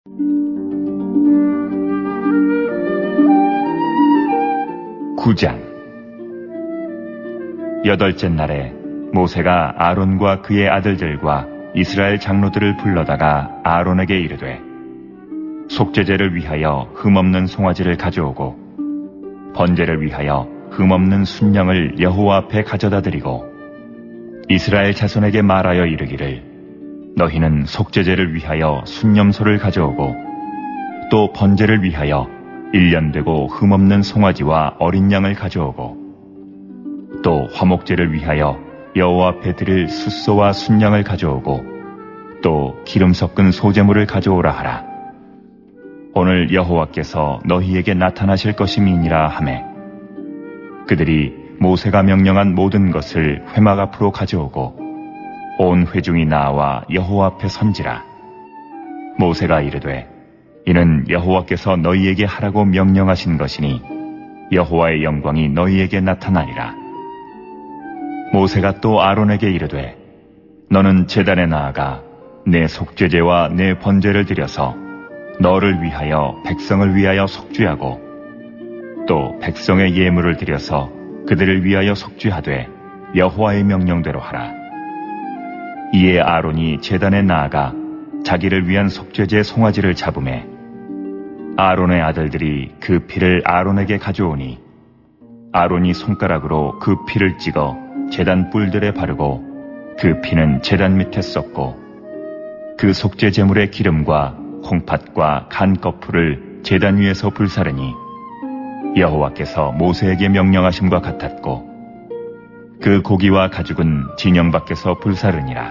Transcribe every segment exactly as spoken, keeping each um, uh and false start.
구 장. 여덟째 날에 모세가 아론과 그의 아들들과 이스라엘 장로들을 불러다가 아론에게 이르되, 속죄제를 위하여 흠없는 송아지를 가져오고 번제를 위하여 흠없는 순양을 여호와 앞에 가져다 드리고 이스라엘 자손에게 말하여 이르기를, 너희는 속죄제를 위하여 순염소를 가져오고 또 번제를 위하여 일 년 되고 흠없는 송아지와 어린 양을 가져오고 또 화목제를 위하여 여호와 앞에 드릴 숫소와 순양을 가져오고 또 기름 섞은 소제물을 가져오라 하라. 오늘 여호와께서 너희에게 나타나실 것임이니라 하매, 그들이 모세가 명령한 모든 것을 회막 앞으로 가져오고 온 회중이 나와 여호와 앞에 선지라. 모세가 이르되, 이는 여호와께서 너희에게 하라고 명령하신 것이니 여호와의 영광이 너희에게 나타나리라. 모세가 또 아론에게 이르되, 너는 제단에 나아가 내 속죄제와 내 번제를 드려서 너를 위하여 백성을 위하여 속죄하고 또 백성의 예물을 드려서 그들을 위하여 속죄하되 여호와의 명령대로 하라. 이에 아론이 제단에 나아가 자기를 위한 속죄제 송아지를 잡으매 아론의 아들들이 그 피를 아론에게 가져오니 아론이 손가락으로 그 피를 찍어 제단 뿔들에 바르고 그 피는 제단 밑에 쏟고 그 속죄 제물의 기름과 콩팥과 간 거풀을 제단 위에서 불사르니 여호와께서 모세에게 명령하심과 같았고 그 고기와 가죽은 진영 밖에서 불사르니라.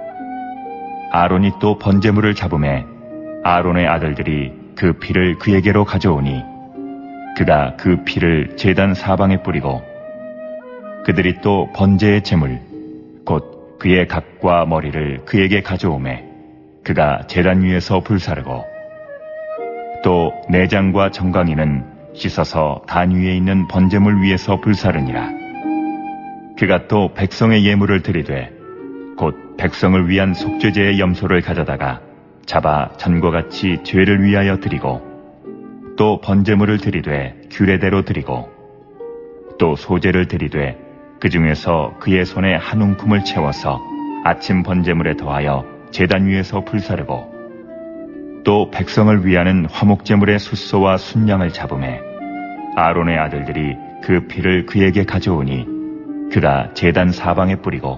아론이 또 번제물을 잡으매 아론의 아들들이 그 피를 그에게로 가져오니 그가 그 피를 제단 사방에 뿌리고 그들이 또 번제의 제물 곧 그의 각과 머리를 그에게 가져오매 그가 제단 위에서 불사르고 또 내장과 정강이는 씻어서 단 위에 있는 번제물 위에서 불사르니라. 그가 또 백성의 예물을 드리되 곧 백성을 위한 속죄제의 염소를 가져다가 잡아 전과 같이 죄를 위하여 드리고 또 번제물을 드리되 규례대로 드리고 또 소제를 드리되 그 중에서 그의 손에 한 움큼을 채워서 아침 번제물에 더하여 제단 위에서 불사르고 또 백성을 위하는 화목제물의 숫소와 순양을 잡으매 아론의 아들들이 그 피를 그에게 가져오니 그가 제단 사방에 뿌리고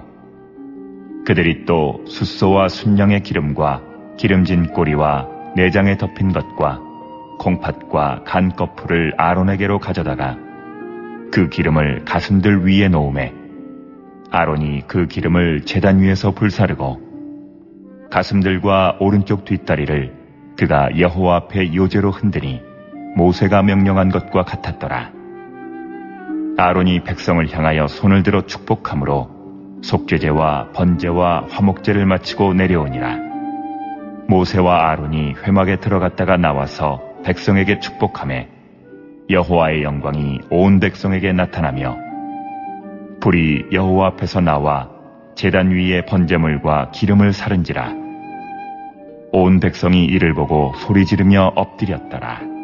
그들이 또 숫소와 순양의 기름과 기름진 꼬리와 내장에 덮인 것과 콩팥과 간 거풀을 아론에게로 가져다가 그 기름을 가슴들 위에 놓으매 아론이 그 기름을 제단 위에서 불사르고 가슴들과 오른쪽 뒷다리를 그가 여호와 앞에 요제로 흔드니 모세가 명령한 것과 같았더라. 아론이 백성을 향하여 손을 들어 축복함으로 속죄제와 번제와 화목제를 마치고 내려오니라. 모세와 아론이 회막에 들어갔다가 나와서 백성에게 축복하매 여호와의 영광이 온 백성에게 나타나며 불이 여호와 앞에서 나와 제단 위에 번제물과 기름을 사른지라. 온 백성이 이를 보고 소리 지르며 엎드렸더라.